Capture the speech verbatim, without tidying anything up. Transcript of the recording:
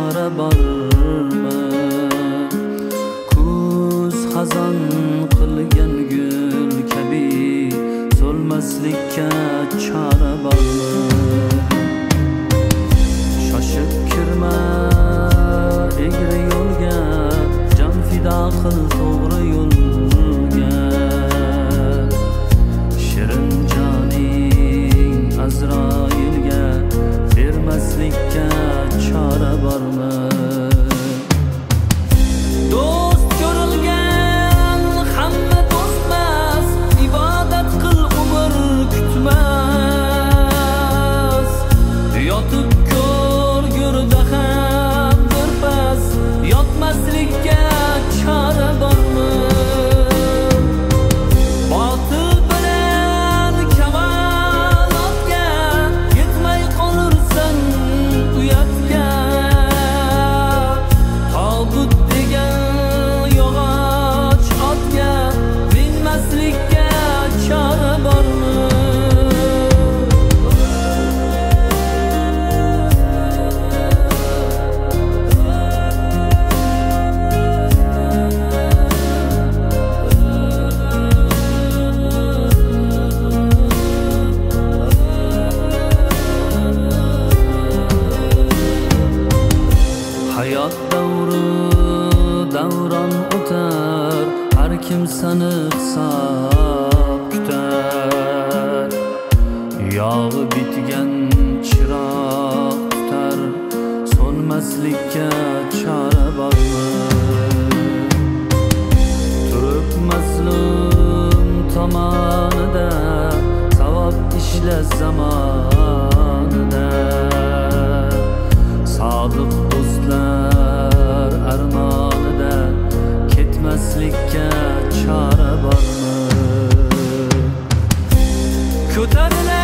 chora bormi? Kuz xazon qilgan gul kabi so'lmaslikka chora bormi? Shoshib kirma egri yo'lga, jon fido qil to'g'ri yo'lga. Shirin joning Azroilga bermaslikka chora bormi? Do'st ko'rilgan hamma do'stmas, ibodat qil umr kutmas. Yotib ko'rgurda ham birpas, yotmaslikka chora bormi? Botil bilan kamalotga yetmay qolursan uyatga. Tobut degan yog'och otga minmaslikka chora bormi? Hayot davri davron o'tar, har kim sani hisob kutar. Yog'i bitgan chiroq tutar, so'nmaslikka chora bormi? Turib mazlum tomonida, savob ishla zamonida. Sodiq do'stlar armonida ketmaslikka chora bormi? Ko'tarilar